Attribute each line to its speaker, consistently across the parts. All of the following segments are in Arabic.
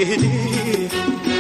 Speaker 1: يهديه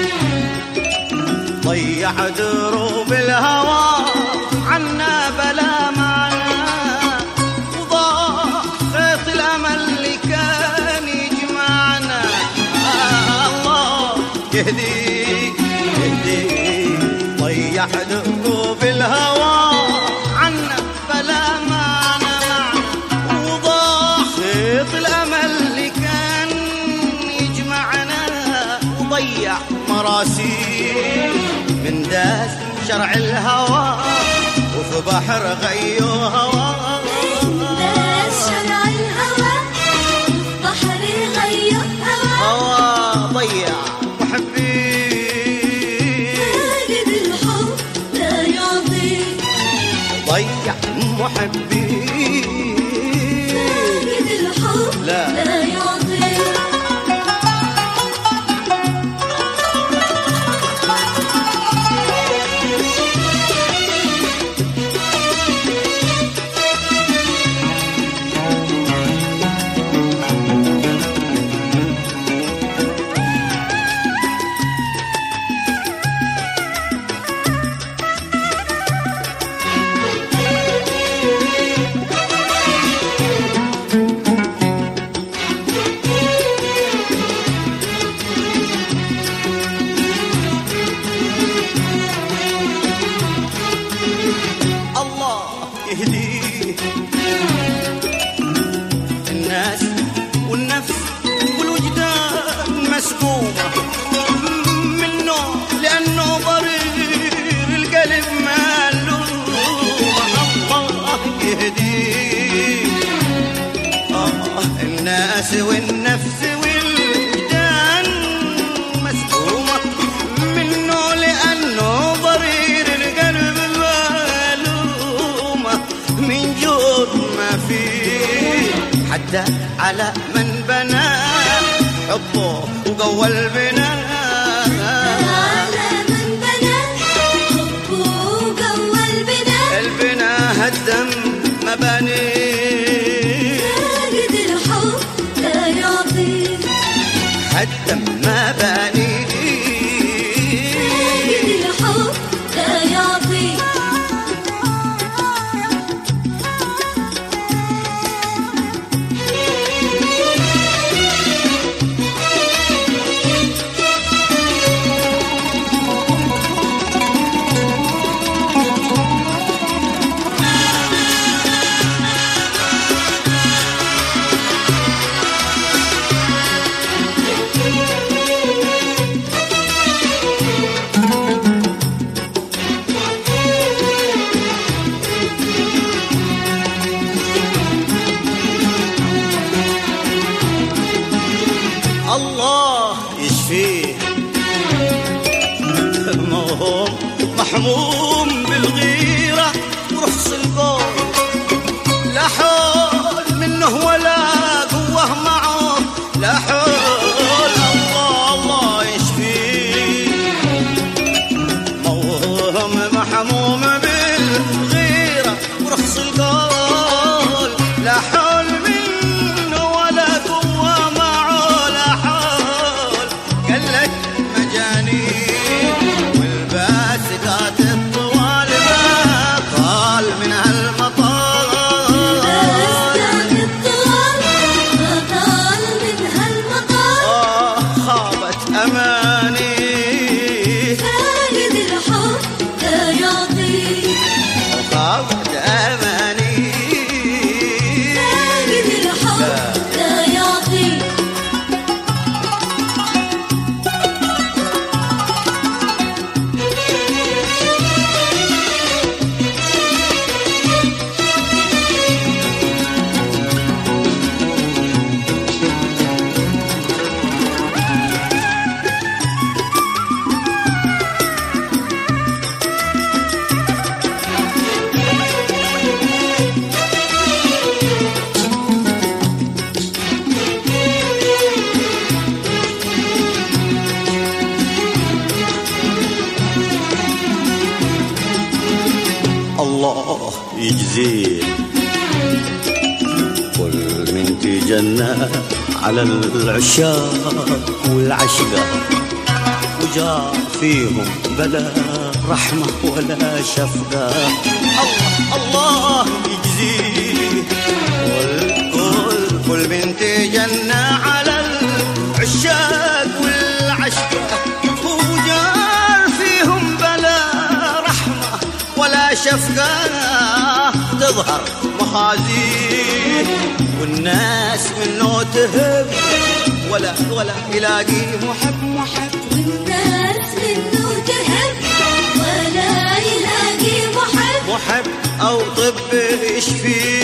Speaker 1: ضيع دروب الهوى عنا بلا معنى وضاع خيط الأمل اللي كان يجمعنا. الله يهديك يهديك ضيع دروب الهوى عنا بلا معنى وضاع خيط الأمل اللي كان يجمعنا وضيع مراسيل من داس شرع الهوى وفي بحر غيو هوى.
Speaker 2: من داس شرع الهوى بحر غيو هوى
Speaker 1: ضيع محبي
Speaker 2: فاقد الحب لا يعطي
Speaker 1: ضيع محبي
Speaker 2: فاقد الحب لا يعطي.
Speaker 1: يهديه الناس والنفس والوجدان مسكومة منه لأنه ضرير القلب مالومة. الله يهديه الناس والنفس والوجدان مسكومة منه لأنه ضرير القلب من جود ما فيه حتى على من بنى حبه وقوى البناء.
Speaker 2: على من بنى حبه وقوى البناء
Speaker 1: البناء هدم مبانيه
Speaker 2: فاقد الحب لا يعطي
Speaker 1: هدم مبانيه
Speaker 2: فاقد الحب لا يعطي.
Speaker 1: الله يشفيه الموهوم محموم بالغيرة ورخص القول لا حول منه ولا قوة معه لا حول. الله الله يشفيه موهوم محموم بالغيرة ورخص القول لا حول منه ولا قوة معه لا حول. قلت مجانين والباسقات الطوال ما طال من هالمطال
Speaker 2: الباسقات الطوال ما طال من هالمطال
Speaker 1: خابت أماني
Speaker 2: فاقد الحب لا يعطي
Speaker 1: خابت أماني
Speaker 2: فاقد الحب لا يعطي.
Speaker 1: الله يجزيه كل من بنت جنة على العشاق والعشقة، وجاء فيهم بلا رحمة ولا شفقة. الله الله يجزيه كل بنت جنة على العشاق والعشقة، وجاء فيهم بلا رحمة ولا شفقة. تظهر مخازيه والناس منه تهب، ولا يلاقي محب.
Speaker 2: والناس منه تهب ولا يلاقي محب.
Speaker 1: أو طب يشفيه